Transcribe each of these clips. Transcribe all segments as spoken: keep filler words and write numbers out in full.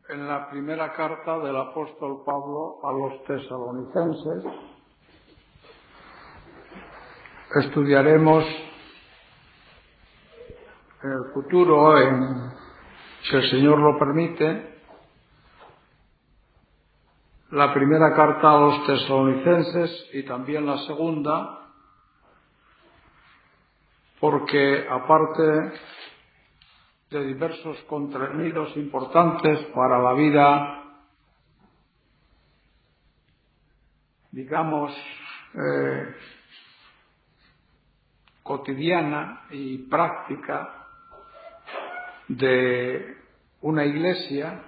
en la primera carta del apóstol Pablo a los tesalonicenses. Estudiaremos en el futuro, en, si el Señor lo permite, la primera carta a los tesalonicenses y también la segunda, porque aparte de diversos contenidos importantes para la vida, digamos, eh, cotidiana y práctica de una iglesia,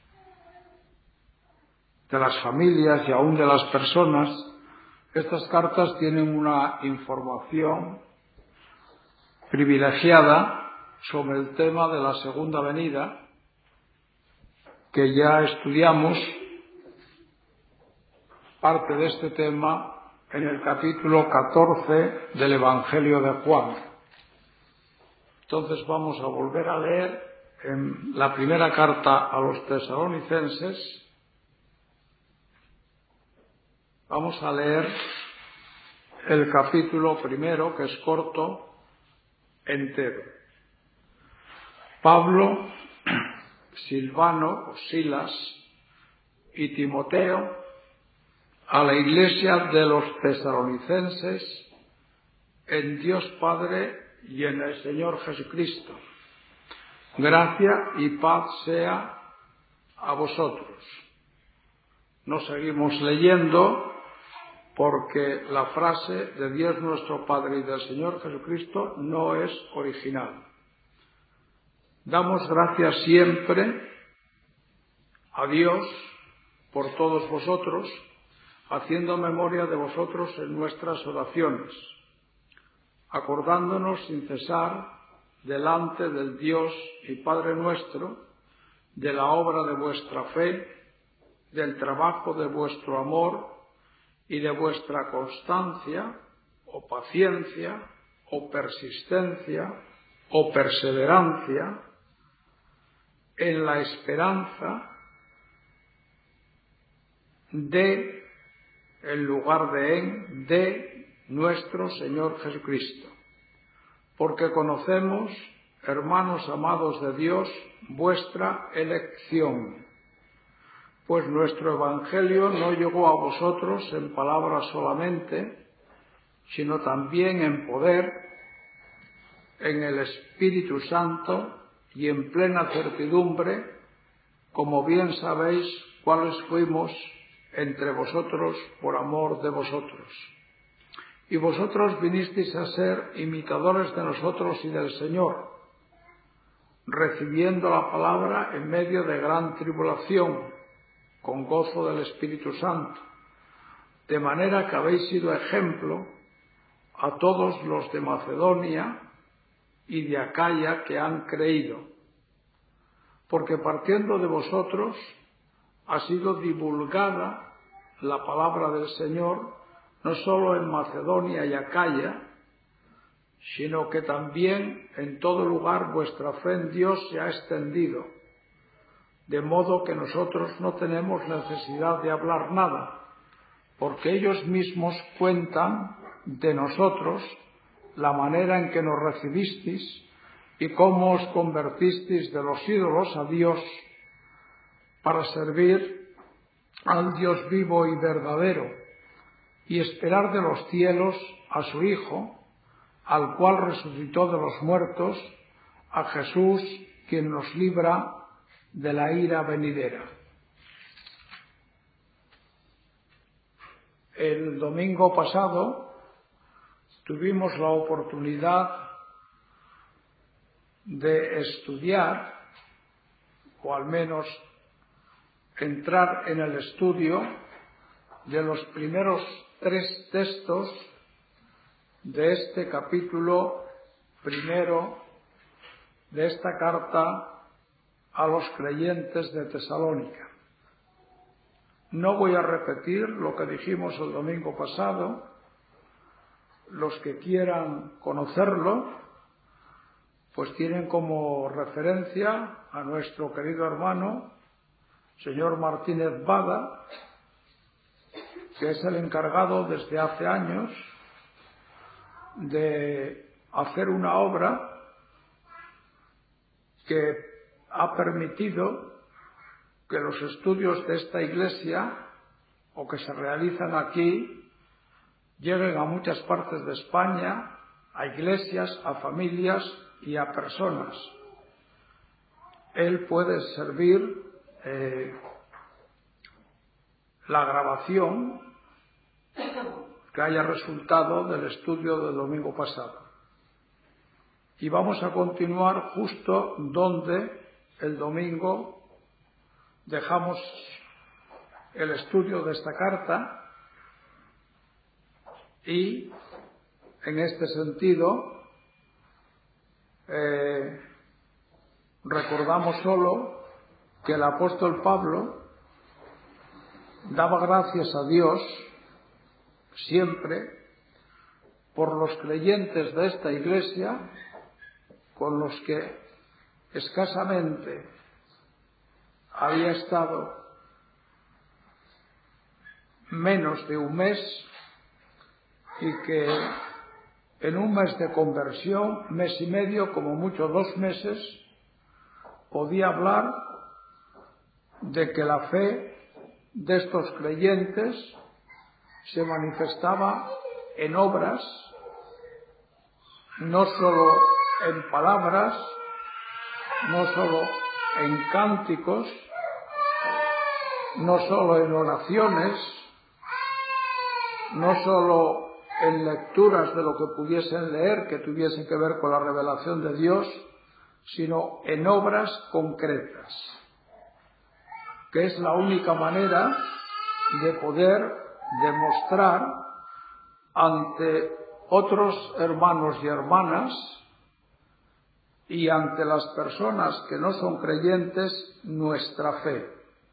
de las familias y aún de las personas, estas cartas tienen una información privilegiada sobre el tema de la segunda venida, que ya estudiamos parte de este tema en el capítulo catorce del Evangelio de Juan. Entonces vamos a volver a leer en la primera carta a los tesalonicenses. Vamos a leer el capítulo primero, que es corto, entero. Pablo, Silvano o Silas y Timoteo a la iglesia de los tesalonicenses en Dios Padre y en el Señor Jesucristo. Gracia y paz sea a vosotros. No seguimos leyendo porque la frase de Dios nuestro Padre y del Señor Jesucristo no es original. Damos gracias siempre a Dios por todos vosotros, haciendo memoria de vosotros en nuestras oraciones, acordándonos sin cesar delante del Dios y Padre nuestro de la obra de vuestra fe, del trabajo de vuestro amor y de vuestra constancia o paciencia o persistencia o perseverancia en la esperanza de, en lugar de en, de nuestro Señor Jesucristo. Porque conocemos, hermanos amados de Dios, vuestra elección, pues nuestro Evangelio no llegó a vosotros en palabras solamente, sino también en poder, en el Espíritu Santo y en plena certidumbre, como bien sabéis cuáles fuimos entre vosotros por amor de vosotros. Y vosotros vinisteis a ser imitadores de nosotros y del Señor, recibiendo la palabra en medio de gran tribulación, con gozo del Espíritu Santo, de manera que habéis sido ejemplo a todos los de Macedonia y de Acaya que han creído, porque partiendo de vosotros ha sido divulgada la palabra del Señor, no solo en Macedonia y Acaya, sino que también en todo lugar vuestra fe en Dios se ha extendido, de modo que nosotros no tenemos necesidad de hablar nada, porque ellos mismos cuentan de nosotros la manera en que nos recibisteis y cómo os convertisteis de los ídolos a Dios para servir al Dios vivo y verdadero y esperar de los cielos a su Hijo, al cual resucitó de los muertos, a Jesús, quien nos libra de la ira venidera. El domingo pasado tuvimos la oportunidad de estudiar, o al menos entrar en el estudio de los primeros tres textos de este capítulo primero de esta carta a los creyentes de Tesalónica. No voy a repetir lo que dijimos el domingo pasado. Los que quieran conocerlo, pues tienen como referencia a nuestro querido hermano señor Martínez Bada, que es el encargado desde hace años de hacer una obra que ha permitido que los estudios de esta iglesia o que se realizan aquí lleguen a muchas partes de España, a iglesias, a familias y a personas. Él puede servir eh, la grabación que haya resultado del estudio del domingo pasado. Y vamos a continuar justo donde el domingo dejamos el estudio de esta carta, y en este sentido eh, recordamos solo que el apóstol Pablo daba gracias a Dios siempre por los creyentes de esta iglesia, con los que escasamente había estado menos de un mes, y que en un mes de conversión, mes y medio, como mucho dos meses, podía hablar de que la fe de estos creyentes se manifestaba en obras, no solo en palabras, no solo en cánticos, no solo en oraciones, no solo en lecturas de lo que pudiesen leer que tuviesen que ver con la revelación de Dios, sino en obras concretas, que es la única manera de poder demostrar ante otros hermanos y hermanas y ante las personas que no son creyentes nuestra fe.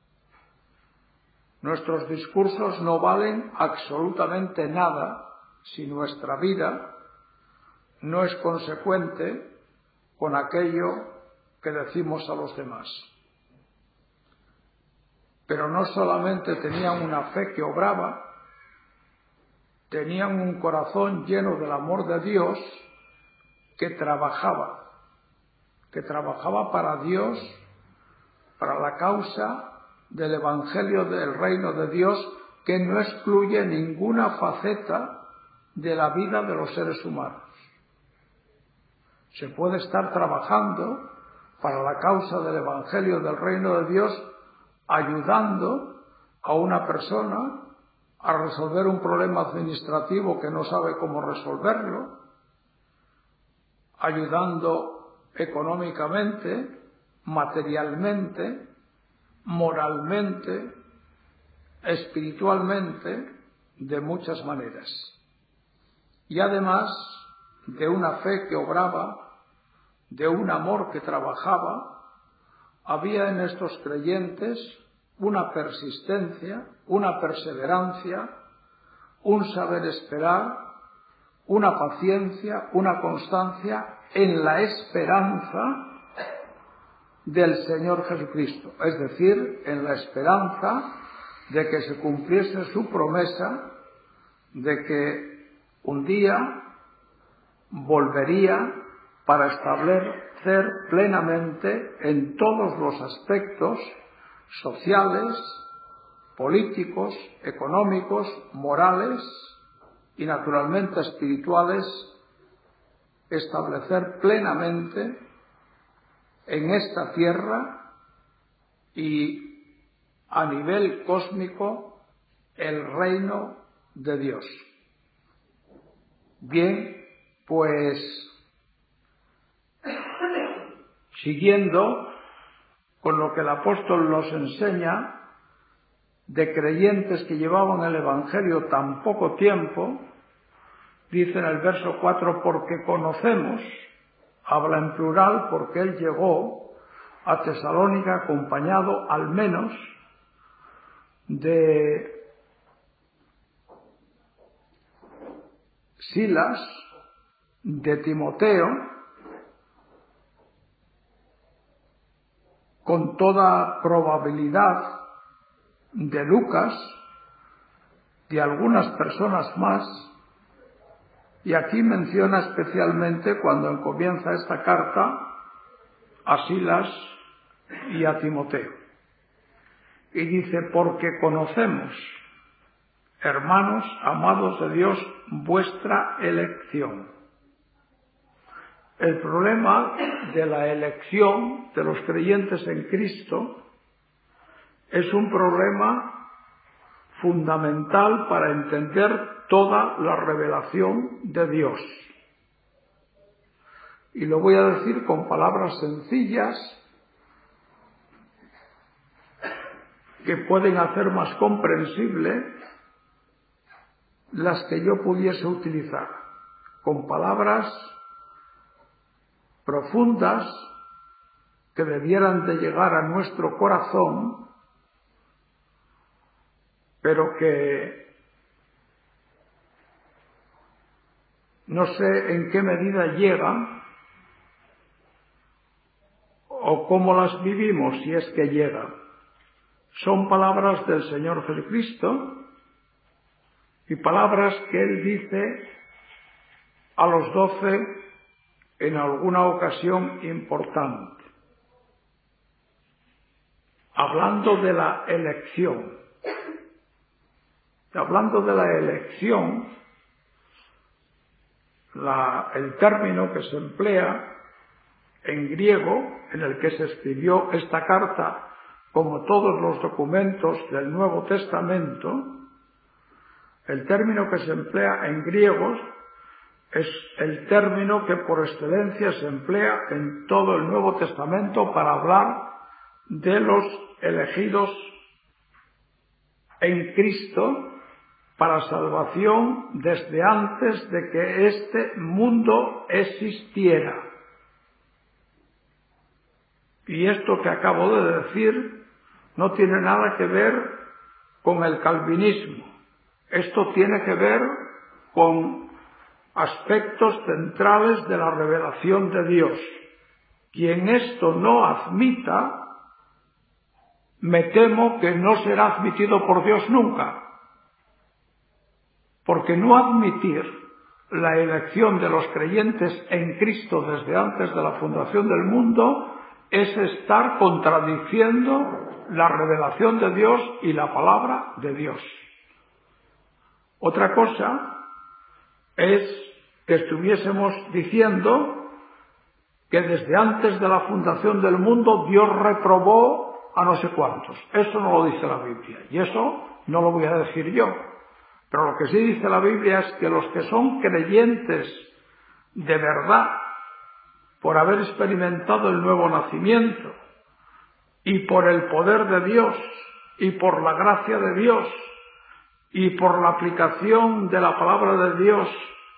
Nuestros discursos no valen absolutamente nada si nuestra vida no es consecuente con aquello que decimos a los demás. Pero no solamente tenían una fe que obraba, tenían un corazón lleno del amor de Dios que trabajaba, que trabajaba para Dios, para la causa del Evangelio del Reino de Dios, que no excluye ninguna faceta de la vida de los seres humanos. Se puede estar trabajando para la causa del Evangelio del Reino de Dios, ayudando a una persona a resolver un problema administrativo que no sabe cómo resolverlo, ayudando económicamente, materialmente, moralmente, espiritualmente, de muchas maneras. Y además de una fe que obraba, de un amor que trabajaba, había en estos creyentes una persistencia, una perseverancia, un saber esperar, una paciencia, una constancia en la esperanza del Señor Jesucristo, es decir, en la esperanza de que se cumpliese su promesa de que un día volvería para establecer plenamente en todos los aspectos sociales, políticos, económicos, morales y naturalmente espirituales, establecer plenamente en esta tierra y a nivel cósmico el reino de Dios. Bien, pues siguiendo con lo que el apóstol nos enseña de creyentes que llevaban el Evangelio tan poco tiempo, dice en el verso cuatro, porque conocemos, habla en plural porque él llegó a Tesalónica acompañado al menos de Silas, de Timoteo, con toda probabilidad de Lucas, de algunas personas más, y aquí menciona especialmente cuando comienza esta carta a Silas y a Timoteo. Y dice, porque conocemos, hermanos amados de Dios, vuestra elección. El problema de la elección de los creyentes en Cristo es un problema fundamental para entender toda la revelación de Dios. Y lo voy a decir con palabras sencillas que pueden hacer más comprensible las que yo pudiese utilizar, con palabras profundas que debieran de llegar a nuestro corazón, pero que no sé en qué medida llegan o cómo las vivimos si es que llegan. Son palabras del Señor Jesucristo y palabras que Él dice a los doce en alguna ocasión importante, hablando de la elección. Hablando de la elección, la, el término que se emplea en griego, en el que se escribió esta carta, como todos los documentos del Nuevo Testamento, el término que se emplea en griego es el término que por excelencia se emplea en todo el Nuevo Testamento para hablar de los elegidos en Cristo para salvación desde antes de que este mundo existiera. Y esto que acabo de decir no tiene nada que ver con el calvinismo. Esto tiene que ver con aspectos centrales de la revelación de Dios. Quien esto no admita, me temo que no será admitido por Dios nunca. Porque no admitir la elección de los creyentes en Cristo desde antes de la fundación del mundo es estar contradiciendo la revelación de Dios y la palabra de Dios. Otra cosa es que estuviésemos diciendo que desde antes de la fundación del mundo Dios reprobó a no sé cuántos. Eso no lo dice la Biblia y eso no lo voy a decir yo. Pero lo que sí dice la Biblia es que los que son creyentes de verdad, por haber experimentado el nuevo nacimiento y por el poder de Dios y por la gracia de Dios y por la aplicación de la palabra de Dios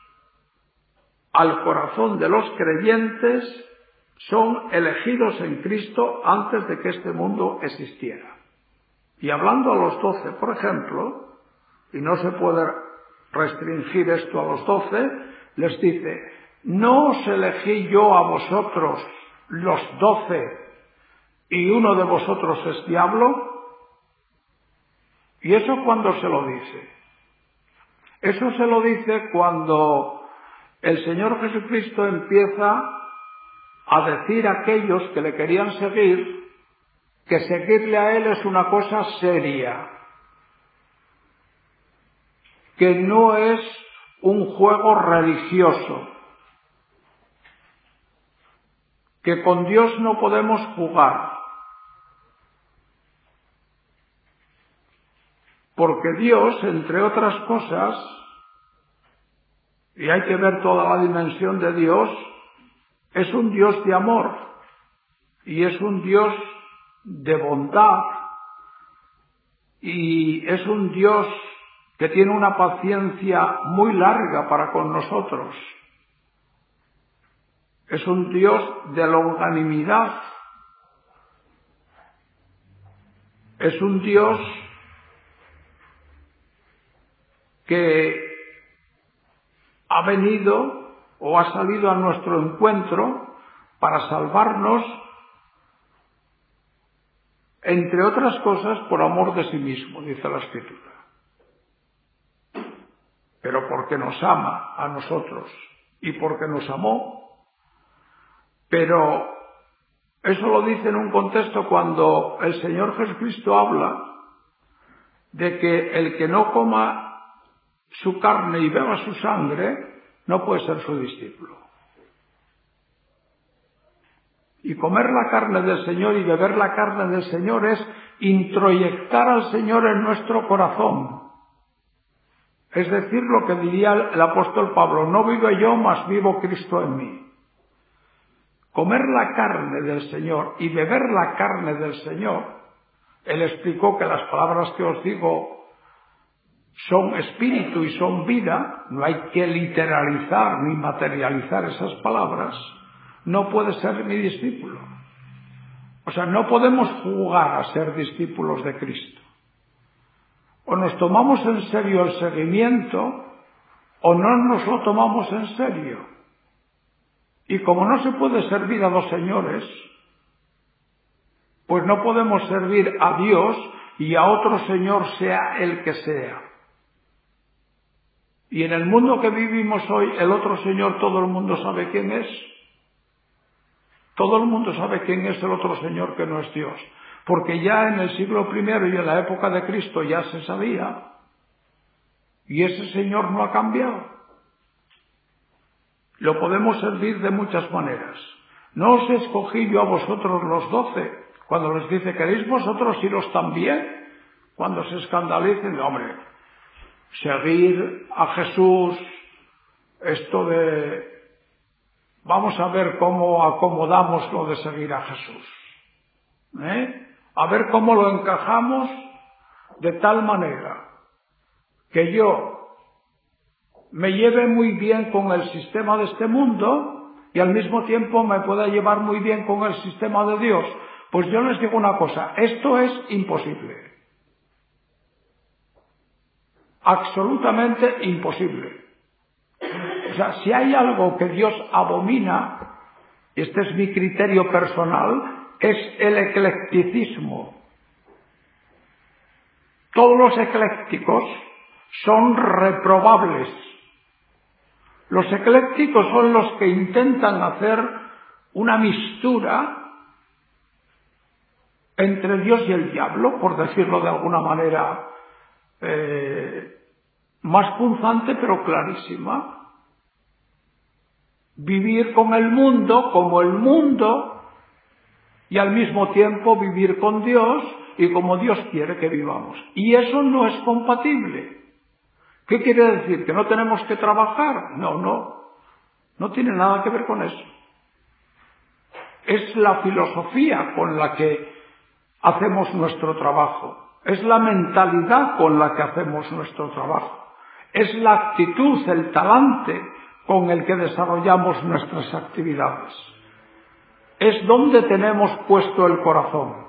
al corazón de los creyentes, son elegidos en Cristo antes de que este mundo existiera. Y hablando a los doce, por ejemplo, y no se puede restringir esto a los doce, les dice, ¿no os elegí yo a vosotros los doce y uno de vosotros es diablo? ¿Y eso cuándo se lo dice? Eso se lo dice cuando el Señor Jesucristo empieza a decir a aquellos que le querían seguir que seguirle a Él es una cosa seria, que no es un juego religioso, que con Dios no podemos jugar, porque Dios, entre otras cosas, y hay que ver toda la dimensión de Dios, es un Dios de amor y es un Dios de bondad y es un Dios que tiene una paciencia muy larga para con nosotros. Es un Dios de longanimidad. Es un Dios que ha venido o ha salido a nuestro encuentro para salvarnos entre otras cosas por amor de sí mismo, dice la Escritura. Pero porque nos ama a nosotros y porque nos amó. Pero eso lo dice en un contexto cuando el Señor Jesucristo habla de que el que no coma su carne y beba su sangre no puede ser su discípulo. Y comer la carne del Señor y beber la carne del Señor es introyectar al Señor en nuestro corazón. Es decir, lo que diría el apóstol Pablo, no vivo yo, mas vivo Cristo en mí. Comer la carne del Señor y beber la carne del Señor, él explicó que las palabras que os digo son espíritu y son vida, no hay que literalizar ni materializar esas palabras, no puede ser mi discípulo. O sea, no podemos jugar a ser discípulos de Cristo. O nos tomamos en serio el seguimiento o no nos lo tomamos en serio. Y como no se puede servir a dos señores, pues no podemos servir a Dios y a otro señor sea el que sea. Y en el mundo que vivimos hoy, el otro señor todo el mundo sabe quién es. Todo el mundo sabe quién es el otro señor que no es Dios. Porque ya en el siglo primero y en la época de Cristo ya se sabía. Y ese señor no ha cambiado. Lo podemos servir de muchas maneras. No os escogí yo a vosotros los doce. Cuando les dice, ¿queréis vosotros iros también? Cuando se escandalicen, hombre, seguir a Jesús, esto de, vamos a ver cómo acomodamos lo de seguir a Jesús. ¿Eh? A ver cómo lo encajamos de tal manera que yo me lleve muy bien con el sistema de este mundo y al mismo tiempo me pueda llevar muy bien con el sistema de Dios. Pues yo les digo una cosa, esto es imposible. Absolutamente imposible. O sea, si hay algo que Dios abomina, y este es mi criterio personal, es el eclecticismo. Todos los eclécticos son reprobables. Los eclécticos son los que intentan hacer una mistura entre Dios y el diablo, por decirlo de alguna manera eh, más punzante pero clarísima. Vivir con el mundo como el mundo y al mismo tiempo vivir con Dios y como Dios quiere que vivamos. Y eso no es compatible. ¿Qué quiere decir? ¿Que no tenemos que trabajar? No, no. No tiene nada que ver con eso. Es la filosofía con la que hacemos nuestro trabajo. Es la mentalidad con la que hacemos nuestro trabajo. Es la actitud, el talante con el que desarrollamos nuestras actividades. Es donde tenemos puesto el corazón.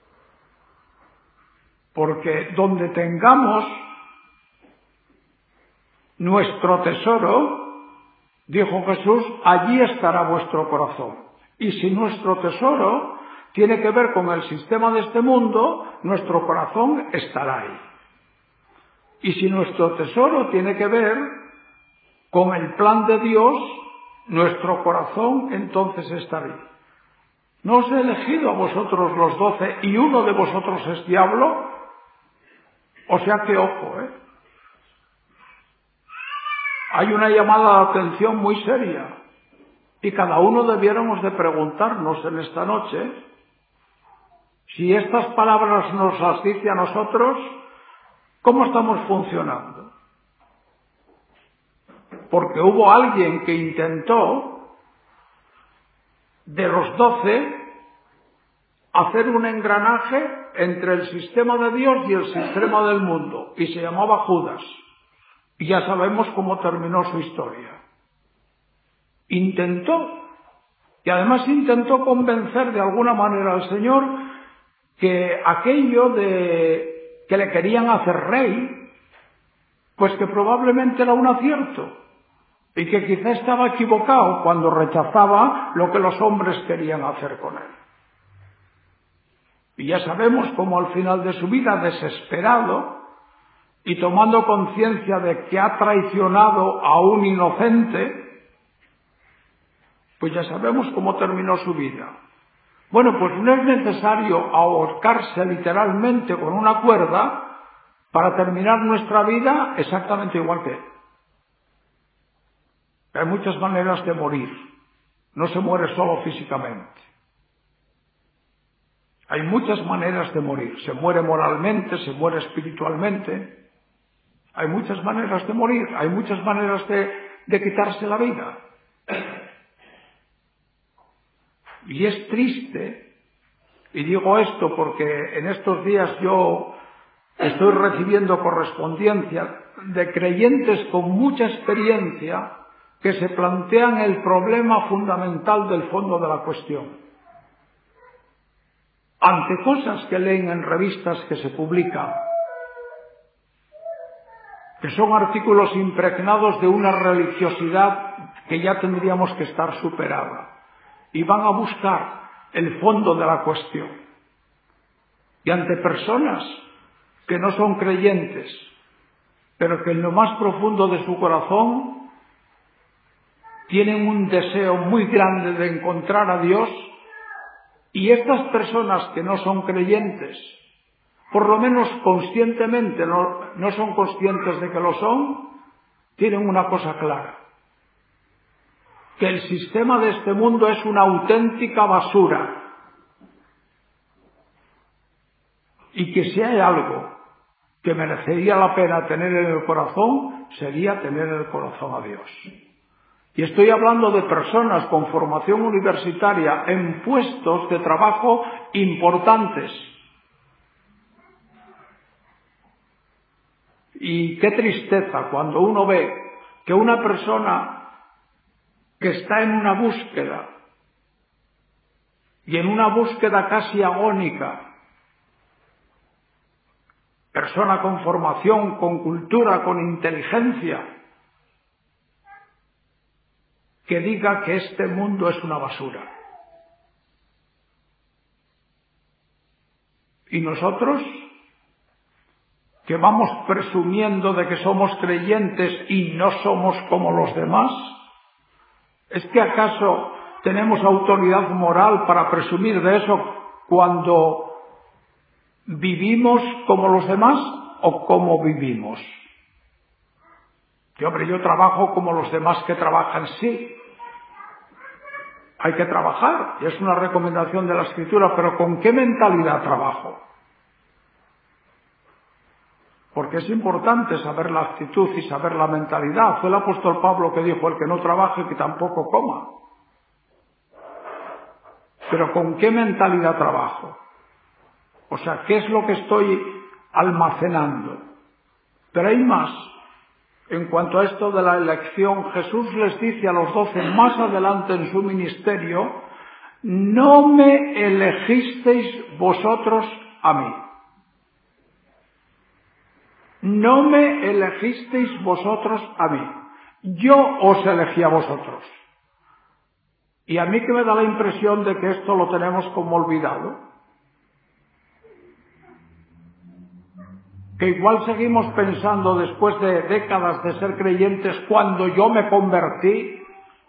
Porque donde tengamos nuestro tesoro, dijo Jesús, allí estará vuestro corazón. Y si nuestro tesoro tiene que ver con el sistema de este mundo, nuestro corazón estará ahí. Y si nuestro tesoro tiene que ver con el plan de Dios, nuestro corazón entonces estará ahí. ¿No os he elegido a vosotros los doce y uno de vosotros es diablo? O sea que ojo, ¿eh? Hay una llamada de atención muy seria y cada uno debiéramos de preguntarnos en esta noche si estas palabras nos las dice a nosotros, ¿cómo estamos funcionando? Porque hubo alguien que intentó de los doce hacer un engranaje entre el sistema de Dios y el sistema del mundo y se llamaba Judas. Y ya sabemos cómo terminó su historia. Intentó, y además intentó convencer de alguna manera al Señor que aquello de que le querían hacer rey, pues que probablemente era un acierto, y que quizá estaba equivocado cuando rechazaba lo que los hombres querían hacer con él. Y ya sabemos cómo al final de su vida, desesperado y tomando conciencia de que ha traicionado a un inocente, pues ya sabemos cómo terminó su vida. Bueno, pues no es necesario ahorcarse literalmente con una cuerda para terminar nuestra vida exactamente igual que él. Hay muchas maneras de morir. No se muere solo físicamente. Hay muchas maneras de morir. Se muere moralmente, se muere espiritualmente. Hay muchas maneras de morir. Hay muchas maneras de, de quitarse la vida. Y es triste, y digo esto porque en estos días yo estoy recibiendo correspondencia de creyentes con mucha experiencia que se plantean el problema fundamental del fondo de la cuestión. Ante cosas que leen en revistas que se publican, que son artículos impregnados de una religiosidad que ya tendríamos que estar superada, y van a buscar el fondo de la cuestión. Y ante personas que no son creyentes, pero que en lo más profundo de su corazón tienen un deseo muy grande de encontrar a Dios, y estas personas que no son creyentes, por lo menos conscientemente no, no son conscientes de que lo son, tienen una cosa clara: que el sistema de este mundo es una auténtica basura, y que si hay algo que merecería la pena tener en el corazón, sería tener en el corazón a Dios. Y estoy hablando de personas con formación universitaria en puestos de trabajo importantes. Y qué tristeza cuando uno ve que una persona que está en una búsqueda, y en una búsqueda casi agónica, persona con formación, con cultura, con inteligencia, que diga que este mundo es una basura. Y nosotros, que vamos presumiendo de que somos creyentes y no somos como los demás, ¿es que acaso tenemos autoridad moral para presumir de eso cuando vivimos como los demás o como vivimos? Que hombre, yo trabajo como los demás que trabajan, sí. Hay que trabajar, y es una recomendación de la Escritura, pero ¿con qué mentalidad trabajo? Porque es importante saber la actitud y saber la mentalidad. Fue el apóstol Pablo que dijo: el que no trabaje, que tampoco coma. Pero ¿con qué mentalidad trabajo? O sea, ¿qué es lo que estoy almacenando? Pero hay más. En cuanto a esto de la elección, Jesús les dice a los doce más adelante en su ministerio: no me elegisteis vosotros a mí. No me elegisteis vosotros a mí. Yo os elegí a vosotros. Y a mí que me da la impresión de que esto lo tenemos como olvidado. Que igual seguimos pensando, después de décadas de ser creyentes, cuando yo me convertí,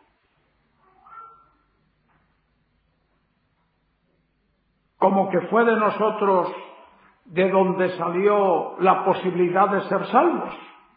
como que fue de nosotros de donde salió la posibilidad de ser salvos.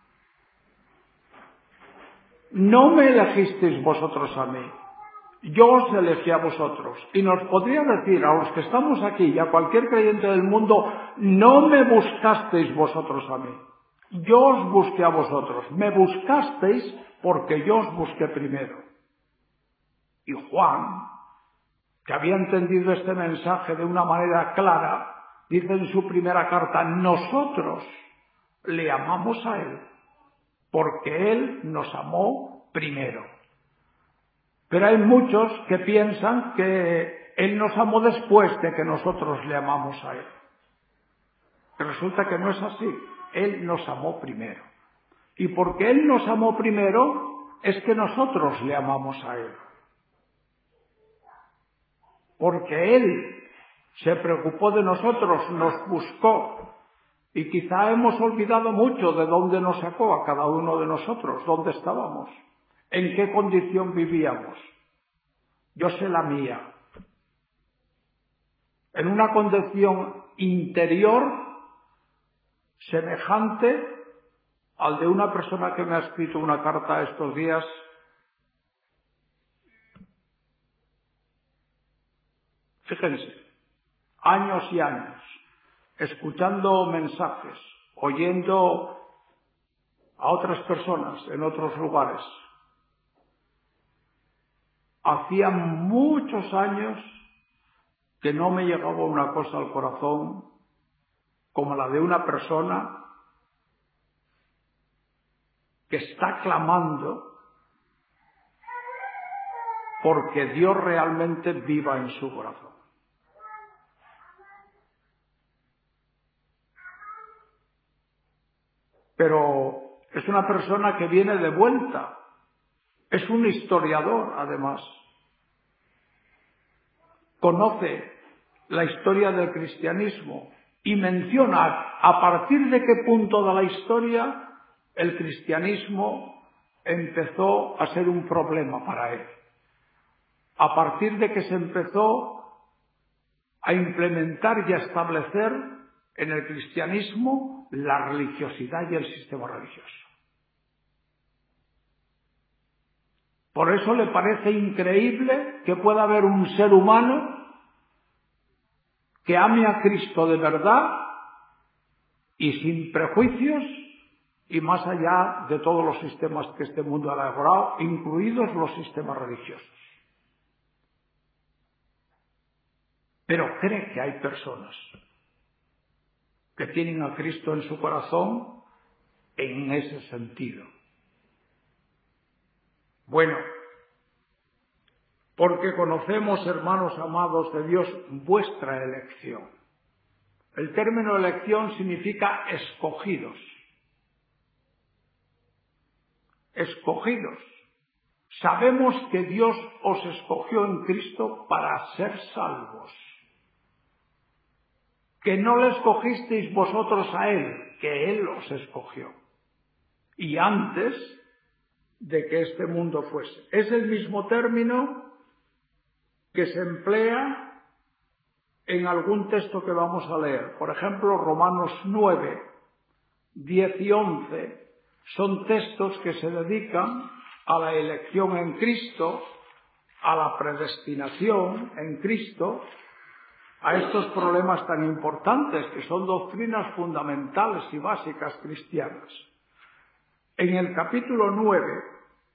No me elegisteis vosotros a mí, yo os elegí a vosotros. Y nos podría decir a los que estamos aquí y a cualquier creyente del mundo: no me buscasteis vosotros a mí, yo os busqué a vosotros. Me buscasteis porque yo os busqué primero. Y Juan, que había entendido este mensaje de una manera clara, dice en su primera carta: nosotros le amamos a él porque él nos amó primero. Pero hay muchos que piensan que él nos amó después de que nosotros le amamos a él. Y resulta que no es así. Él nos amó primero. Y porque él nos amó primero, es que nosotros le amamos a él. Porque él se preocupó de nosotros, nos buscó, y quizá hemos olvidado mucho de dónde nos sacó a cada uno de nosotros, dónde estábamos, en qué condición vivíamos. Yo sé la mía. En una condición interior semejante al de una persona que me ha escrito una carta estos días. Fíjense, años y años, escuchando mensajes, oyendo a otras personas en otros lugares. Hacía muchos años que no me llegaba una cosa al corazón como la de una persona que está clamando porque Dios realmente viva en su corazón. Pero es una persona que viene de vuelta, es un historiador además, conoce la historia del cristianismo y menciona a partir de qué punto de la historia el cristianismo empezó a ser un problema para él. A partir de que se empezó a implementar y a establecer en el cristianismo la religiosidad y el sistema religioso. Por eso le parece increíble que pueda haber un ser humano que ame a Cristo de verdad y sin prejuicios y más allá de todos los sistemas que este mundo ha elaborado, incluidos los sistemas religiosos. Pero cree que hay personas que tienen a Cristo en su corazón en ese sentido. Bueno, porque conocemos, hermanos amados de Dios, vuestra elección. El término elección significa escogidos. Escogidos. Sabemos que Dios os escogió en Cristo para ser salvos. Que no le escogisteis vosotros a Él, que Él os escogió. Y antes de que este mundo fuese. Es el mismo término que se emplea en algún texto que vamos a leer. Por ejemplo, Romanos nueve, diez y once son textos que se dedican a la elección en Cristo, a la predestinación en Cristo, a estos problemas tan importantes que son doctrinas fundamentales y básicas cristianas. En el capítulo nueve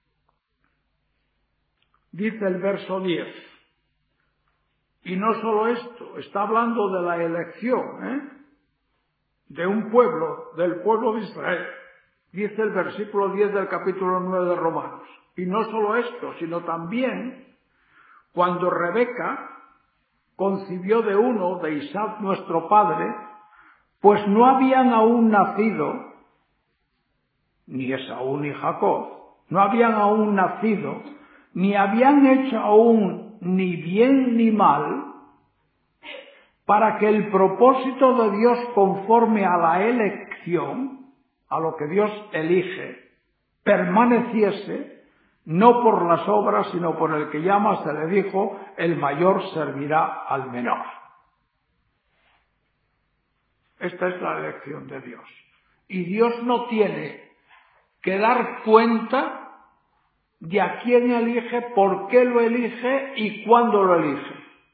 dice el verso diez, y no solo esto, está hablando de la elección, ¿eh? de un pueblo, del pueblo de Israel. Dice el versículo diez del capítulo nueve de Romanos. Y no solo esto, sino también cuando Rebeca concibió de uno, de Isaac nuestro padre, pues no habían aún nacido, ni Esaú ni Jacob, no habían aún nacido, ni habían hecho aún ni bien ni mal, para que el propósito de Dios conforme a la elección, a lo que Dios elige, permaneciese, no por las obras, sino por el que llama, se le dijo, el mayor servirá al menor. Esta es la elección de Dios. Y Dios no tiene que dar cuenta de a quién elige, por qué lo elige y cuándo lo elige.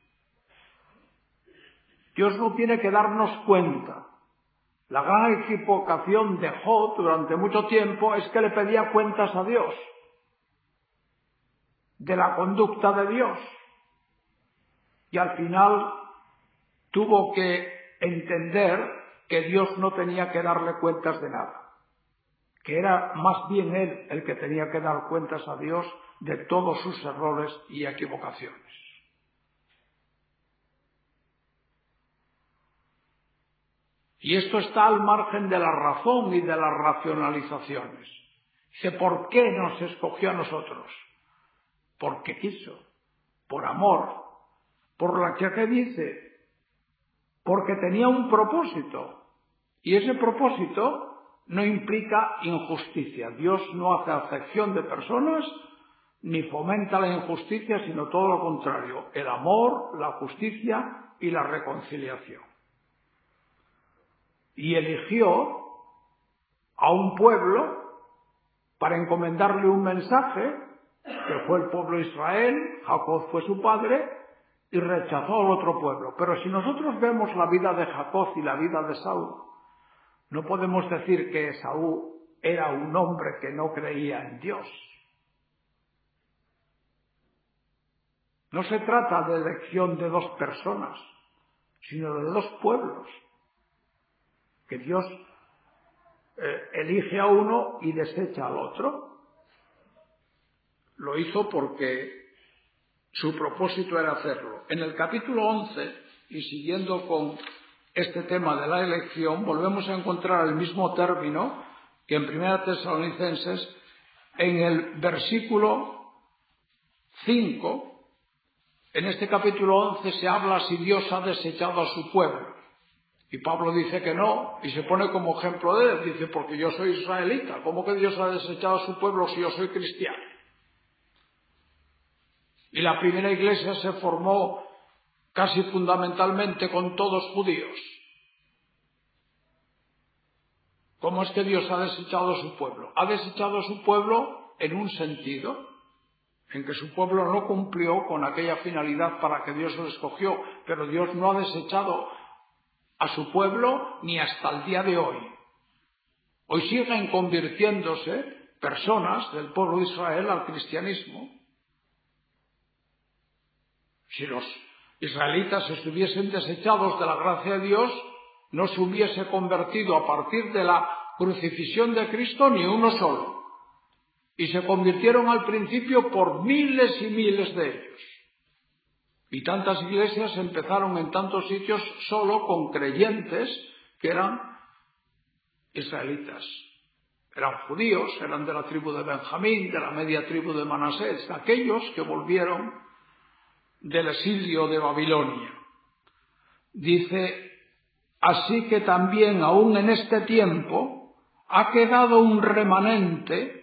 Dios no tiene que darnos cuenta. La gran equivocación de Job durante mucho tiempo es que le pedía cuentas a Dios de la conducta de Dios. Y al final tuvo que entender que Dios no tenía que darle cuentas de nada, que era más bien él el que tenía que dar cuentas a Dios de todos sus errores y equivocaciones. Y esto está al margen de la razón y de las racionalizaciones. Dice, ¿por qué nos escogió a nosotros? Porque quiso, por amor, por la que dice, porque tenía un propósito, y ese propósito no implica injusticia. Dios no hace acepción de personas ni fomenta la injusticia, sino todo lo contrario, el amor, la justicia y la reconciliación. Y eligió a un pueblo para encomendarle un mensaje, que fue el pueblo de Israel. Jacob fue su padre, y rechazó al otro pueblo. Pero si nosotros vemos la vida de Jacob y la vida de Saúl, no podemos decir que Saúl era un hombre que no creía en Dios. No se trata de elección de dos personas, sino de dos pueblos, que Dios eh, elige a uno y desecha al otro. Lo hizo porque su propósito era hacerlo. En el capítulo once, y siguiendo con este tema de la elección, volvemos a encontrar el mismo término que en Primera Tesalonicenses, en el versículo cinco. En este capítulo once se habla si Dios ha desechado a su pueblo. Y Pablo dice que no, y se pone como ejemplo de él. Dice, porque yo soy israelita. ¿Cómo que Dios ha desechado a su pueblo si yo soy cristiano? Y la primera iglesia se formó casi fundamentalmente con todos judíos. ¿Cómo es que Dios ha desechado a su pueblo? Ha desechado a su pueblo en un sentido, en que su pueblo no cumplió con aquella finalidad para que Dios lo escogió, pero Dios no ha desechado a su pueblo ni hasta el día de hoy. Hoy siguen convirtiéndose personas del pueblo de Israel al cristianismo. Si los israelitas estuviesen desechados de la gracia de Dios, no se hubiese convertido a partir de la crucifixión de Cristo ni uno solo. Y se convirtieron al principio por miles y miles de ellos. Y tantas iglesias empezaron en tantos sitios solo con creyentes que eran israelitas. Eran judíos, eran de la tribu de Benjamín, de la media tribu de Manasés, aquellos que volvieron del exilio de Babilonia. Dice, así que también aún en este tiempo ha quedado un remanente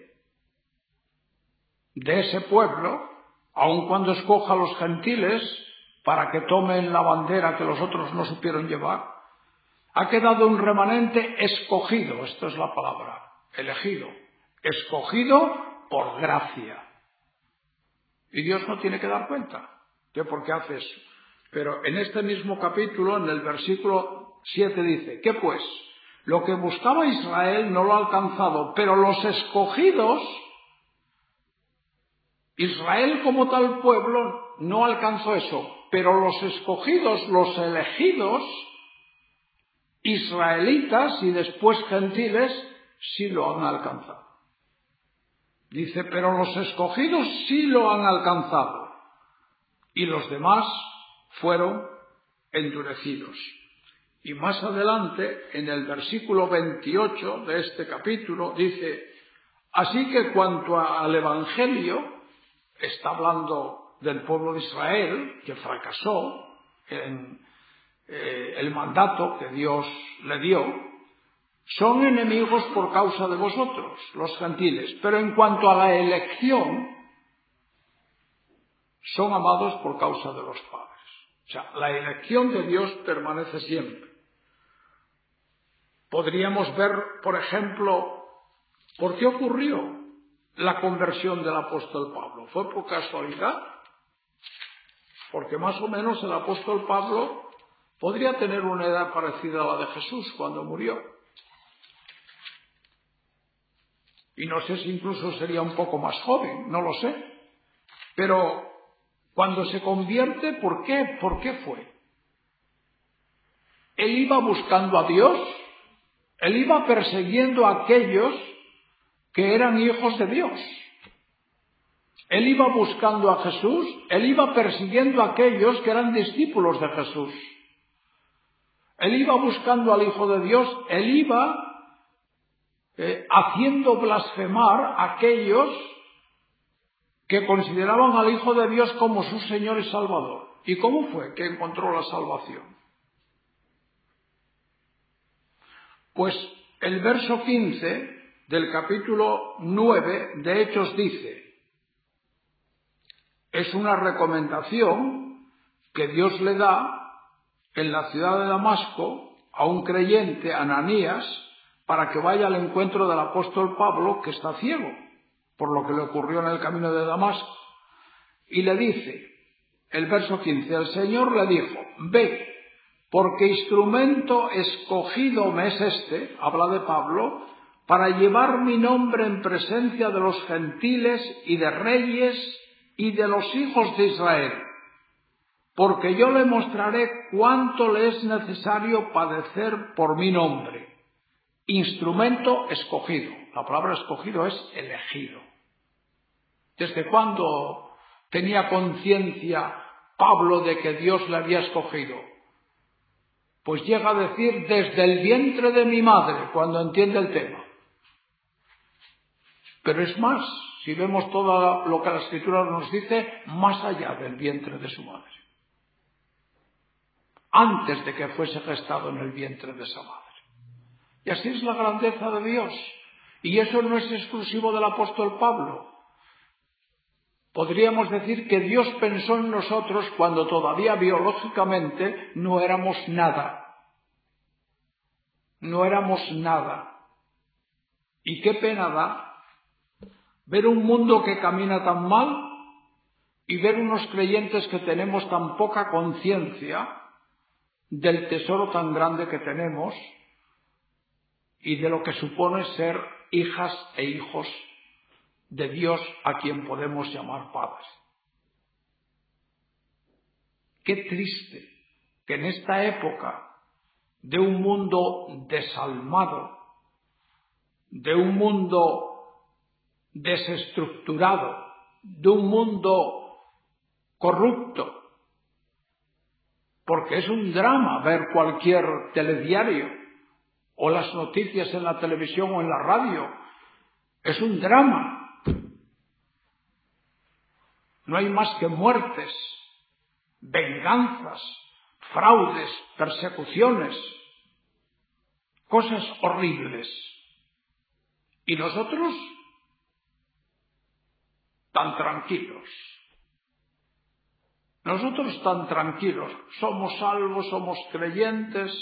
de ese pueblo, aun cuando escoja a los gentiles para que tomen la bandera que los otros no supieron llevar, ha quedado un remanente escogido, esto es la palabra, elegido, escogido por gracia. Y Dios no tiene que dar cuenta de por qué hace eso. Pero en este mismo capítulo, en el versículo siete dice, ¿qué pues? Lo que buscaba Israel no lo ha alcanzado, pero los escogidos, Israel como tal pueblo no alcanzó eso, pero los escogidos, los elegidos, israelitas y después gentiles, sí lo han alcanzado. Dice, pero los escogidos sí lo han alcanzado y los demás fueron endurecidos. Y más adelante, en el versículo veintiocho de este capítulo, dice, así que cuanto al Evangelio, está hablando del pueblo de Israel, que fracasó en eh, el mandato que Dios le dio, son enemigos por causa de vosotros, los gentiles. Pero en cuanto a la elección, son amados por causa de los padres. O sea, la elección de Dios permanece siempre. Podríamos ver, por ejemplo, por qué ocurrió la conversión del apóstol Pablo. ¿Fue por casualidad? Porque más o menos el apóstol Pablo podría tener una edad parecida a la de Jesús cuando murió. Y no sé si incluso sería un poco más joven, no lo sé. Pero cuando se convierte, ¿por qué? ¿Por qué fue? Él iba buscando a Dios, él iba persiguiendo a aquellos que eran hijos de Dios. Él iba buscando a Jesús, él iba persiguiendo a aquellos que eran discípulos de Jesús. Él iba buscando al Hijo de Dios, él iba eh, haciendo blasfemar a aquellos que consideraban al Hijo de Dios como su Señor y Salvador. ¿Y cómo fue que encontró la salvación? Pues el verso quince del capítulo nueve de Hechos dice, es una recomendación que Dios le da en la ciudad de Damasco a un creyente, Ananías, para que vaya al encuentro del apóstol Pablo, que está ciego, por lo que le ocurrió en el camino de Damasco. Y le dice, el verso quince, el Señor le dijo, ve, porque instrumento escogido me es este, habla de Pablo, para llevar mi nombre en presencia de los gentiles y de reyes y de los hijos de Israel, porque yo le mostraré cuánto le es necesario padecer por mi nombre. Instrumento escogido. La palabra escogido es elegido. ¿Desde cuándo tenía conciencia Pablo de que Dios le había escogido? Pues llega a decir, desde el vientre de mi madre, cuando entiende el tema. Pero es más, si vemos todo lo que la Escritura nos dice, más allá del vientre de su madre. Antes de que fuese gestado en el vientre de esa madre. Y así es la grandeza de Dios. Y eso no es exclusivo del apóstol Pablo. Podríamos decir que Dios pensó en nosotros cuando todavía biológicamente no éramos nada. No éramos nada. Y qué pena da ver un mundo que camina tan mal y ver unos creyentes que tenemos tan poca conciencia del tesoro tan grande que tenemos y de lo que supone ser hijas e hijos de Dios a quien podemos llamar padres. Qué triste que en esta época de un mundo desalmado, de un mundo desestructurado, de un mundo corrupto, porque es un drama ver cualquier telediario o las noticias en la televisión o en la radio. Es un drama. No hay más que muertes, venganzas, fraudes, persecuciones, cosas horribles. ¿Y nosotros? Tan tranquilos. Nosotros tan tranquilos. Somos salvos, somos creyentes.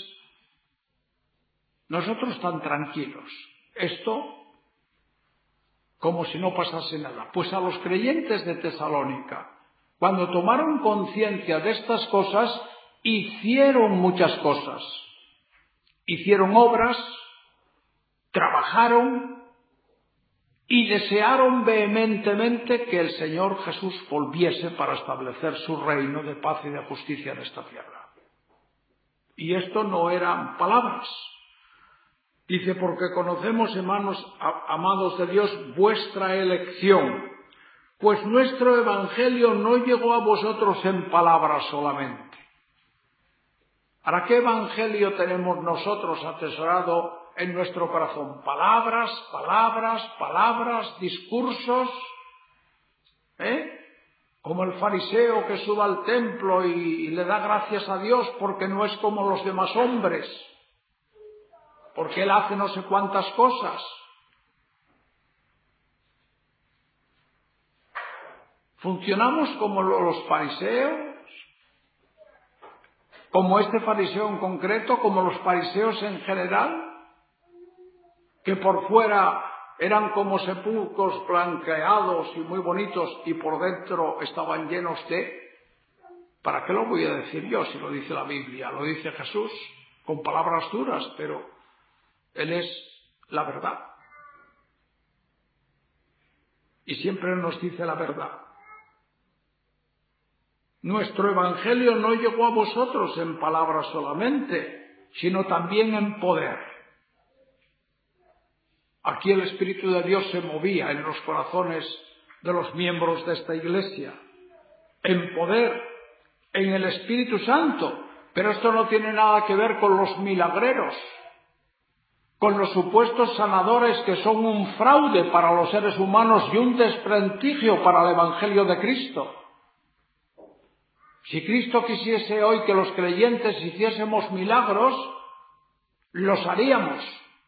Nosotros tan tranquilos. Esto como si no pasase nada. Pues a los creyentes de Tesalónica, cuando tomaron conciencia de estas cosas, hicieron muchas cosas. Hicieron obras, trabajaron y desearon vehementemente que el Señor Jesús volviese para establecer su reino de paz y de justicia en esta tierra. Y esto no eran palabras. Dice, porque conocemos, hermanos amados de Dios, vuestra elección, pues nuestro evangelio no llegó a vosotros en palabras solamente. ¿Para qué evangelio tenemos nosotros atesorado en nuestro corazón? Palabras, palabras, palabras, discursos, ¿eh? Como el fariseo que sube al templo y, y le da gracias a Dios porque no es como los demás hombres, porque él hace no sé cuántas cosas. ¿Funcionamos como los fariseos? ¿Como este fariseo en concreto? ¿Como los fariseos en general? Que por fuera eran como sepulcros blanqueados y muy bonitos y por dentro estaban llenos de... ¿Para qué lo voy a decir yo si lo dice la Biblia? Lo dice Jesús con palabras duras, pero Él es la verdad. Y siempre nos dice la verdad. Nuestro evangelio no llegó a vosotros en palabras solamente, sino también en poder. Aquí el Espíritu de Dios se movía en los corazones de los miembros de esta iglesia. En poder, en el Espíritu Santo. Pero esto no tiene nada que ver con los milagreros, con los supuestos sanadores que son un fraude para los seres humanos y un desprestigio para el Evangelio de Cristo. Si Cristo quisiese hoy que los creyentes hiciésemos milagros, los haríamos.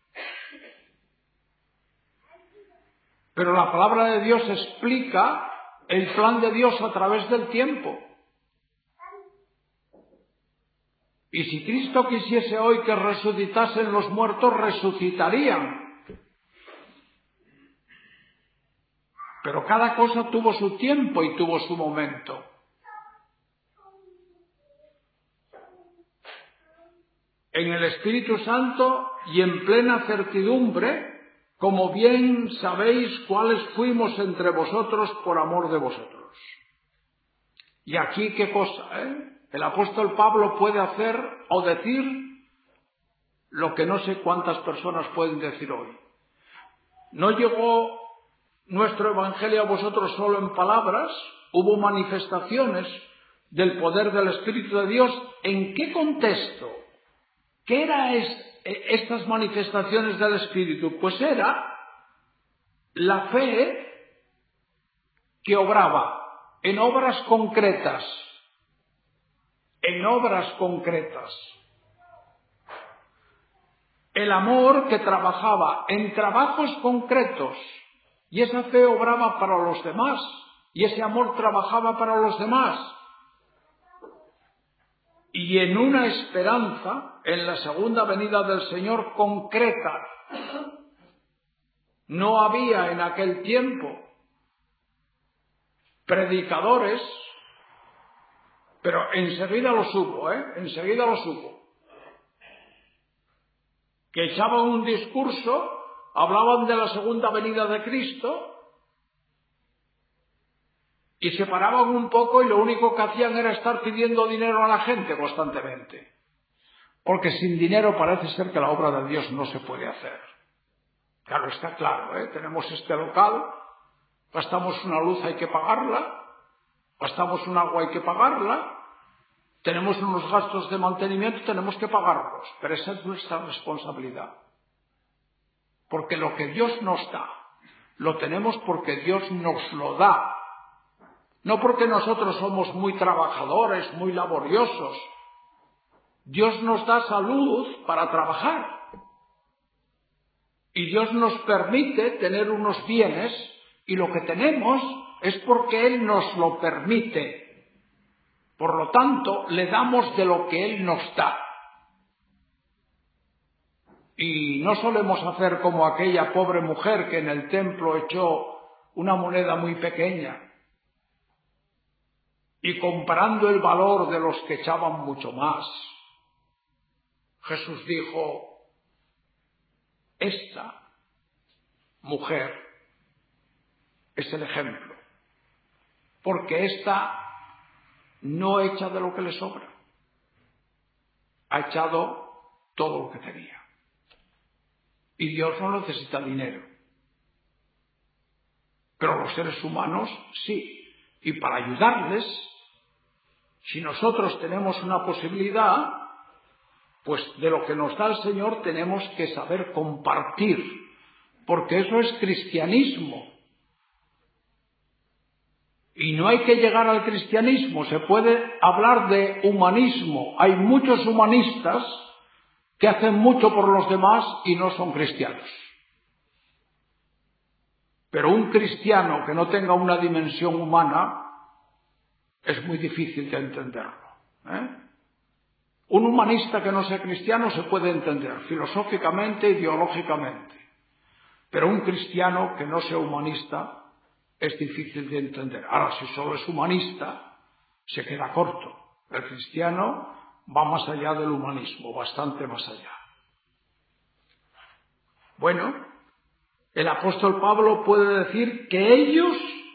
Pero la palabra de Dios explica el plan de Dios a través del tiempo. Y si Cristo quisiese hoy que resucitasen los muertos, resucitarían. Pero cada cosa tuvo su tiempo y tuvo su momento. En el Espíritu Santo y en plena certidumbre, como bien sabéis cuáles fuimos entre vosotros por amor de vosotros. Y aquí qué cosa, ¿eh? El apóstol Pablo puede hacer o decir lo que no sé cuántas personas pueden decir hoy. No llegó nuestro evangelio a vosotros solo en palabras, hubo manifestaciones del poder del Espíritu de Dios. ¿En qué contexto? ¿Qué eran es, estas manifestaciones del Espíritu? Pues era la fe que obraba en obras concretas, en obras concretas. El amor que trabajaba en trabajos concretos, y esa fe obraba para los demás, y ese amor trabajaba para los demás. Y en una esperanza, en la segunda venida del Señor concreta. No había en aquel tiempo predicadores, pero enseguida los hubo, ¿eh? Enseguida los hubo. Que echaban un discurso, hablaban de la segunda venida de Cristo, y se paraban un poco y lo único que hacían era estar pidiendo dinero a la gente constantemente. Porque sin dinero parece ser que la obra de Dios no se puede hacer. Claro, está claro, ¿eh? Tenemos este local, gastamos una luz, hay que pagarla, gastamos un agua, hay que pagarla, tenemos unos gastos de mantenimiento, tenemos que pagarlos, pero esa es nuestra responsabilidad. Porque lo que Dios nos da, lo tenemos porque Dios nos lo da. No porque nosotros somos muy trabajadores, muy laboriosos. Dios nos da salud para trabajar. Y Dios nos permite tener unos bienes, y lo que tenemos es porque Él nos lo permite. Por lo tanto, le damos de lo que Él nos da. Y no solemos hacer como aquella pobre mujer que en el templo echó una moneda muy pequeña, y comparando el valor de los que echaban mucho más, Jesús dijo: esta mujer es el ejemplo, porque esta no echa de lo que le sobra, ha echado todo lo que tenía. Y Dios no necesita dinero, pero los seres humanos sí. Y para ayudarles, si nosotros tenemos una posibilidad, pues de lo que nos da el Señor tenemos que saber compartir, porque eso es cristianismo. Y no hay que llegar al cristianismo, se puede hablar de humanismo. Hay muchos humanistas que hacen mucho por los demás y no son cristianos. Pero un cristiano que no tenga una dimensión humana es muy difícil de entenderlo, ¿eh? Un humanista que no sea cristiano se puede entender filosóficamente, ideológicamente. Pero un cristiano que no sea humanista es difícil de entender. Ahora, si solo es humanista, se queda corto. El cristiano va más allá del humanismo, bastante más allá. Bueno, el apóstol Pablo puede decir que ellos,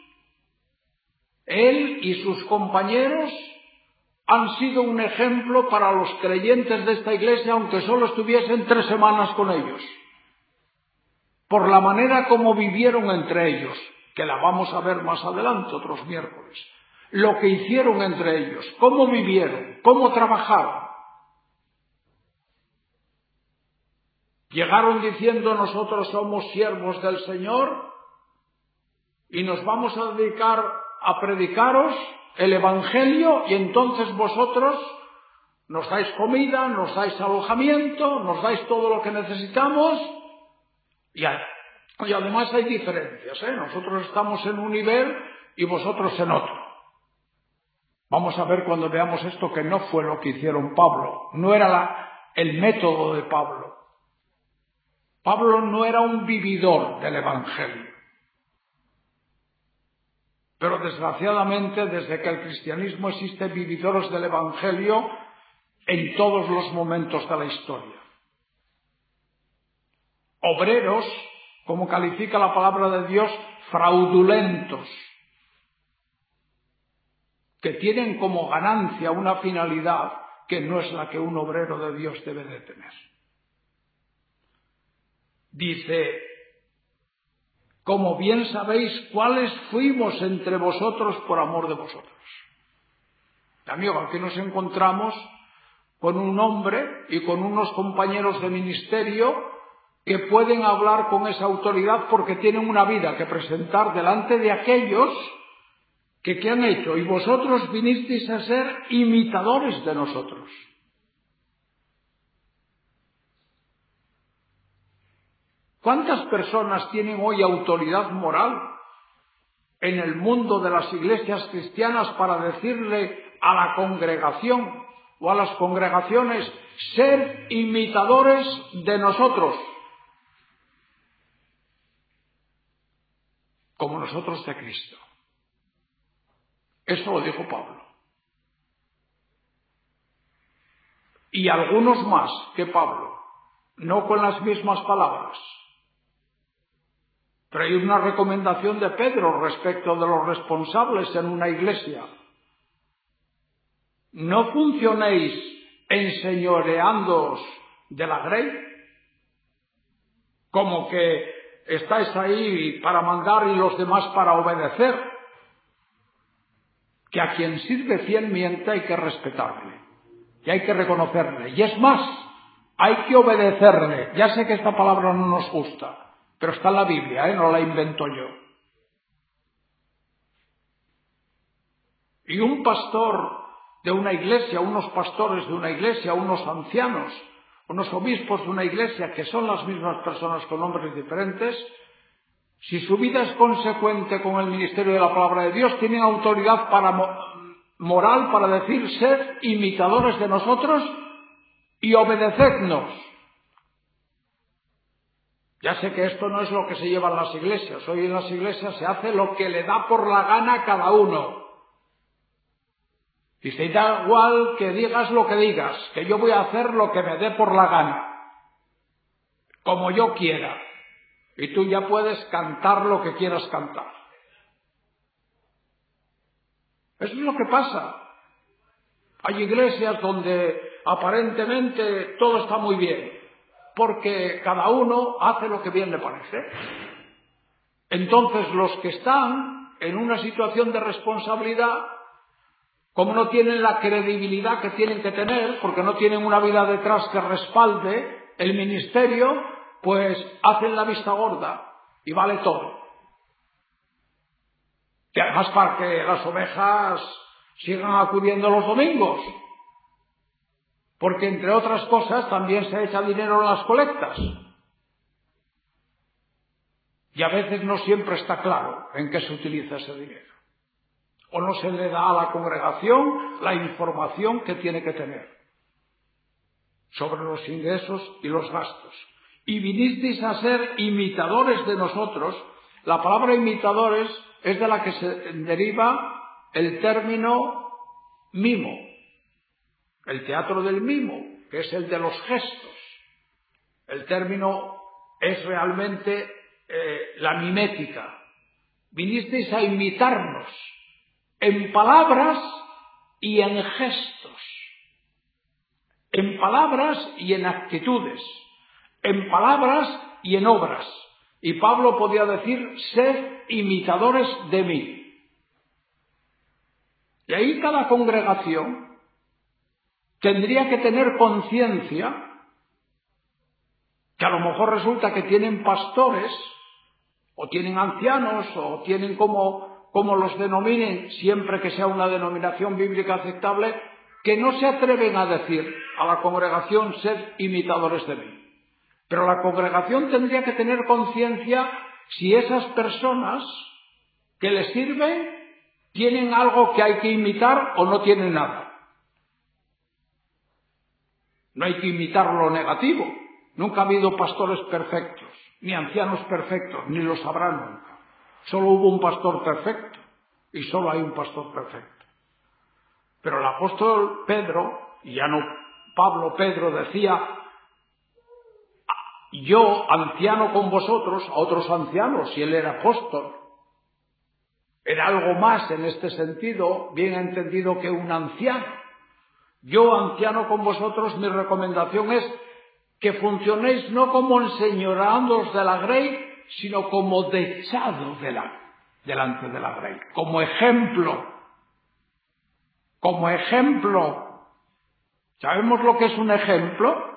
él y sus compañeros, han sido un ejemplo para los creyentes de esta iglesia, aunque solo estuviesen tres semanas con ellos, por la manera como vivieron entre ellos, que la vamos a ver más adelante, otros miércoles. Lo que hicieron entre ellos, cómo vivieron, cómo trabajaron. Llegaron diciendo: nosotros somos siervos del Señor y nos vamos a dedicar a predicaros el Evangelio, y entonces vosotros Nos dais comida, nos dais alojamiento, nos dais todo lo que necesitamos y, a, y además hay diferencias, ¿eh? Nosotros estamos en un nivel y vosotros en otro. Vamos a ver cuando veamos esto que no fue lo que hicieron Pablo, no era la, el método de Pablo. Pablo no era un vividor del Evangelio. Pero desgraciadamente, desde que el cristianismo existe, vividores del Evangelio en todos los momentos de la historia. Obreros, como califica la palabra de Dios, fraudulentos, que tienen como ganancia una finalidad que no es la que un obrero de Dios debe de tener. Dice, como bien sabéis cuáles fuimos entre vosotros por amor de vosotros. Amigo, aquí nos encontramos con un hombre y con unos compañeros de ministerio que pueden hablar con esa autoridad porque tienen una vida que presentar delante de aquellos que ¿qué han hecho? Y vosotros vinisteis a ser imitadores de nosotros. ¿Cuántas personas tienen hoy autoridad moral en el mundo de las iglesias cristianas para decirle a la congregación o a las congregaciones, ser imitadores de nosotros, como nosotros de Cristo? Eso lo dijo Pablo. Y algunos más que Pablo, no con las mismas palabras. Pero hay una recomendación de Pedro respecto de los responsables en una iglesia. No funcionéis enseñoreándoos de la grey, como que estáis ahí para mandar y los demás para obedecer, que a quien sirve fielmente hay que respetarle y hay que reconocerle. Y es más, hay que obedecerle. Ya sé que esta palabra no nos gusta, pero está en la Biblia, ¿eh? No la invento yo. Y un pastor de una iglesia, unos pastores de una iglesia, unos ancianos, unos obispos de una iglesia, que son las mismas personas con nombres diferentes, si su vida es consecuente con el ministerio de la palabra de Dios, tienen autoridad para moral para decir, sed imitadores de nosotros y obedecednos. Ya sé que esto no es lo que se lleva en las iglesias. Hoy en las iglesias se hace lo que le da por la gana a cada uno. Y se da igual que digas lo que digas, que yo voy a hacer lo que me dé por la gana, como yo quiera. Y tú ya puedes cantar lo que quieras cantar. Eso es lo que pasa. Hay iglesias donde aparentemente todo está muy bien, porque cada uno hace lo que bien le parece. Entonces los que están en una situación de responsabilidad, como no tienen la credibilidad que tienen que tener, porque no tienen una vida detrás que respalde el ministerio, pues hacen la vista gorda y vale todo. Y además para que las ovejas sigan acudiendo los domingos, porque entre otras cosas también se echa dinero en las colectas. Y a veces no siempre está claro en qué se utiliza ese dinero. O no se le da a la congregación la información que tiene que tener sobre los ingresos y los gastos. Y vinisteis a ser imitadores de nosotros. La palabra imitadores es de la que se deriva el término mimo, el teatro del mimo, que es el de los gestos. El término es realmente eh, la mimética. Vinisteis a imitarnos en palabras y en gestos, en palabras y en actitudes, en palabras y en obras. Y Pablo podía decir, sed imitadores de mí. Y ahí cada congregación tendría que tener conciencia que a lo mejor resulta que tienen pastores, o tienen ancianos, o tienen como, como los denominen, siempre que sea una denominación bíblica aceptable, que no se atreven a decir a la congregación: sed imitadores de mí. Pero la congregación tendría que tener conciencia si esas personas que les sirven tienen algo que hay que imitar o no tienen nada. No hay que imitar lo negativo. Nunca ha habido pastores perfectos, ni ancianos perfectos, ni los habrá nunca. Solo hubo un pastor perfecto y solo hay un pastor perfecto. Pero el apóstol Pedro, y ya no Pablo, Pedro decía: yo, anciano con vosotros, a otros ancianos, y él era apóstol. Era algo más en este sentido, bien entendido, que un anciano. Yo, anciano con vosotros, mi recomendación es que funcionéis no como enseñoreándoos de la grey, sino como dechados de la, delante de la grey, como ejemplo. Como ejemplo. ¿Sabemos lo que es un ejemplo?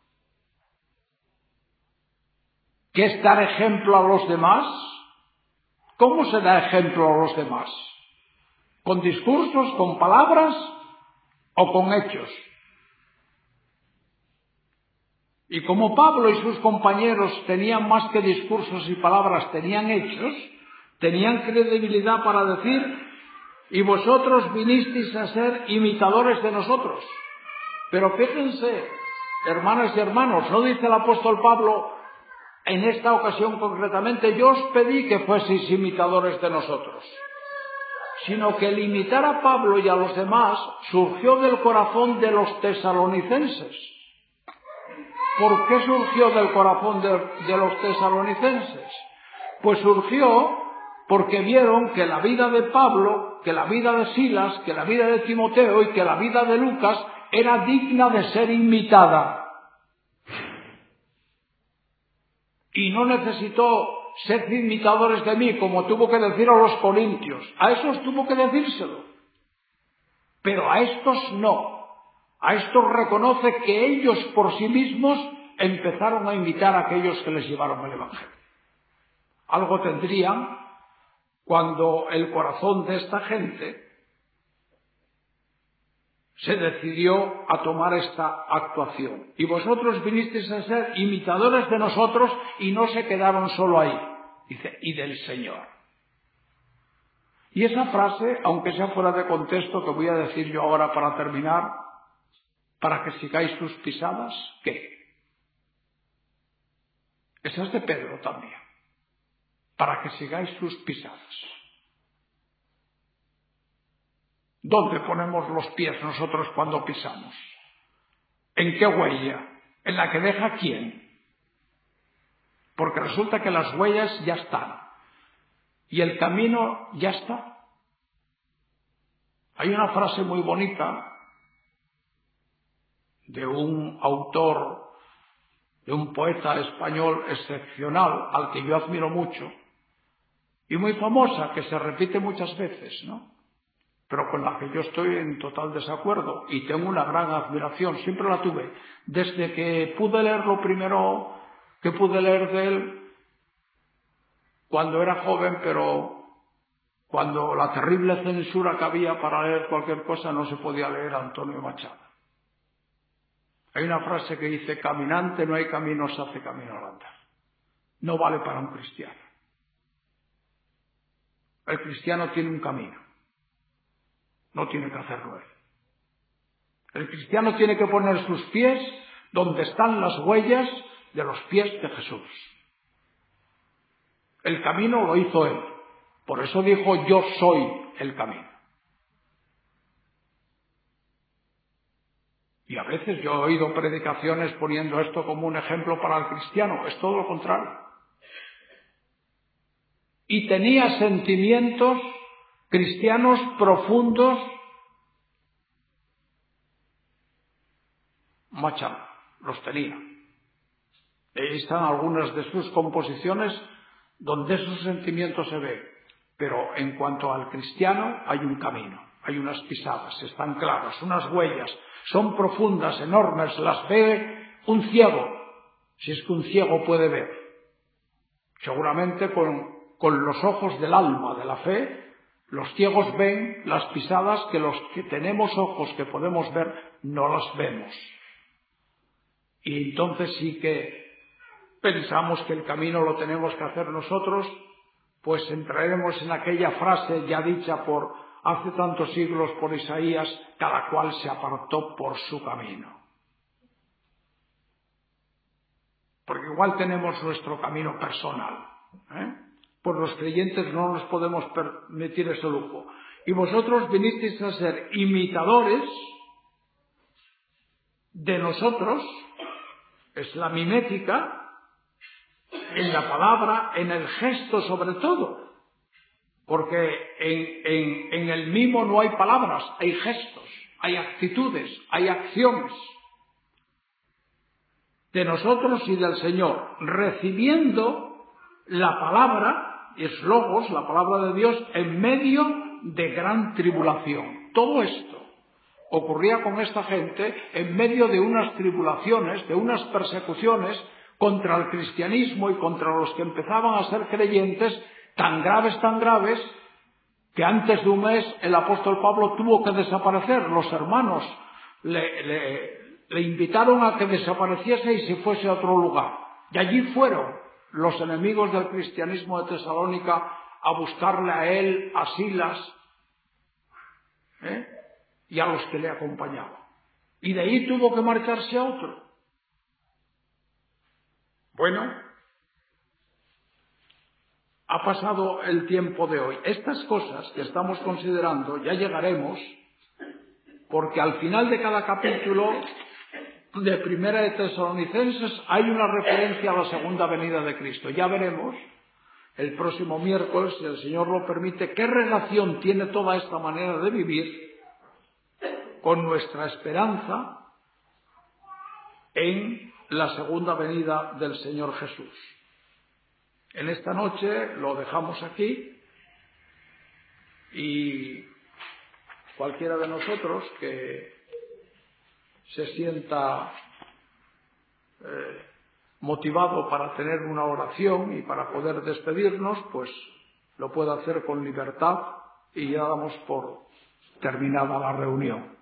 ¿Qué es dar ejemplo a los demás? ¿Cómo se da ejemplo a los demás? ¿Con discursos, con palabras o con hechos? Y como Pablo y sus compañeros tenían más que discursos y palabras, tenían hechos, tenían credibilidad para decir: y vosotros vinisteis a ser imitadores de nosotros. Pero fíjense, hermanas y hermanos, ¿no dice el apóstol Pablo en esta ocasión concretamente: yo os pedí que fueseis imitadores de nosotros? Sino que el imitar a Pablo y a los demás surgió del corazón de los tesalonicenses. ¿Por qué surgió del corazón de, de los tesalonicenses? Pues surgió porque vieron que la vida de Pablo, que la vida de Silas, que la vida de Timoteo y que la vida de Lucas era digna de ser imitada. Y no necesitó ser imitadores de mí, como tuvo que decir a los corintios. A esos tuvo que decírselo. Pero a estos no. A estos reconoce que ellos por sí mismos empezaron a imitar a aquellos que les llevaron el Evangelio. Algo tendrían cuando el corazón de esta gente se decidió a tomar esta actuación. Y vosotros vinisteis a ser imitadores de nosotros, y no se quedaron solo ahí. Dice: y del Señor. Y esa frase, aunque sea fuera de contexto, que voy a decir yo ahora para terminar, para que sigáis sus pisadas, ¿qué? Esa es de Pedro también. Para que sigáis sus pisadas. ¿Dónde ponemos los pies nosotros cuando pisamos? ¿En qué huella? ¿En la que deja quién? Porque resulta que las huellas ya están. Y el camino ya está. Hay una frase muy bonita de un autor, de un poeta español excepcional, al que yo admiro mucho, y muy famosa, que se repite muchas veces, ¿no? Pero con la que yo estoy en total desacuerdo, y tengo una gran admiración, siempre la tuve, desde que pude leer lo primero que pude leer de él, cuando era joven, pero cuando la terrible censura que había para leer cualquier cosa, no se podía leer a Antonio Machado. Hay una frase que dice: caminante no hay camino, se hace camino al andar. No vale para un cristiano. El cristiano tiene un camino. No tiene que hacerlo él. El cristiano tiene que poner sus pies donde están las huellas de los pies de Jesús. El camino lo hizo él. Por eso dijo: yo soy el camino. Y a veces yo he oído predicaciones poniendo esto como un ejemplo para el cristiano. Es todo lo contrario. Y tenía sentimientos cristianos profundos Machado, los tenía. Ahí están algunas de sus composiciones donde esos sentimientos se ven. Pero en cuanto al cristiano, hay un camino, hay unas pisadas, están claras, unas huellas, son profundas, enormes, las ve un ciego, si es que un ciego puede ver. Seguramente con, con los ojos del alma, de la fe, Los ciegos ven las pisadas que los que tenemos ojos que podemos ver no las vemos. Y entonces sí que pensamos que el camino lo tenemos que hacer nosotros, pues entraremos en aquella frase ya dicha por hace tantos siglos por Isaías: cada cual se apartó por su camino. Porque igual tenemos nuestro camino personal, ¿eh? Pues los creyentes no nos podemos permitir ese lujo. Y vosotros vinisteis a ser imitadores de nosotros, es la mimética, en la palabra, en el gesto sobre todo. Porque en, en, en el mimo no hay palabras, hay gestos, hay actitudes, hay acciones. De nosotros y del Señor, recibiendo la palabra, es logos, la palabra de Dios, en medio de gran tribulación. Todo esto ocurría con esta gente en medio de unas tribulaciones, de unas persecuciones contra el cristianismo y contra los que empezaban a ser creyentes, tan graves, tan graves, que antes de un mes el apóstol Pablo tuvo que desaparecer. Los hermanos le, le, le invitaron a que desapareciese y se fuese a otro lugar. Y allí fueron los enemigos del cristianismo de Tesalónica a buscarle a él, a Silas, ¿eh? y a los que le acompañaban. Y de ahí tuvo que marcharse a otro. Bueno, ha pasado el tiempo de hoy. Estas cosas que estamos considerando ya llegaremos, porque al final de cada capítulo de Primera de Tesalonicenses hay una referencia a la segunda venida de Cristo. Ya veremos el próximo miércoles, si el Señor lo permite, qué relación tiene toda esta manera de vivir con nuestra esperanza en la segunda venida del Señor Jesús. En esta noche lo dejamos aquí y cualquiera de nosotros que se sienta eh, motivado para tener una oración y para poder despedirnos, pues lo puede hacer con libertad y ya damos por terminada la reunión.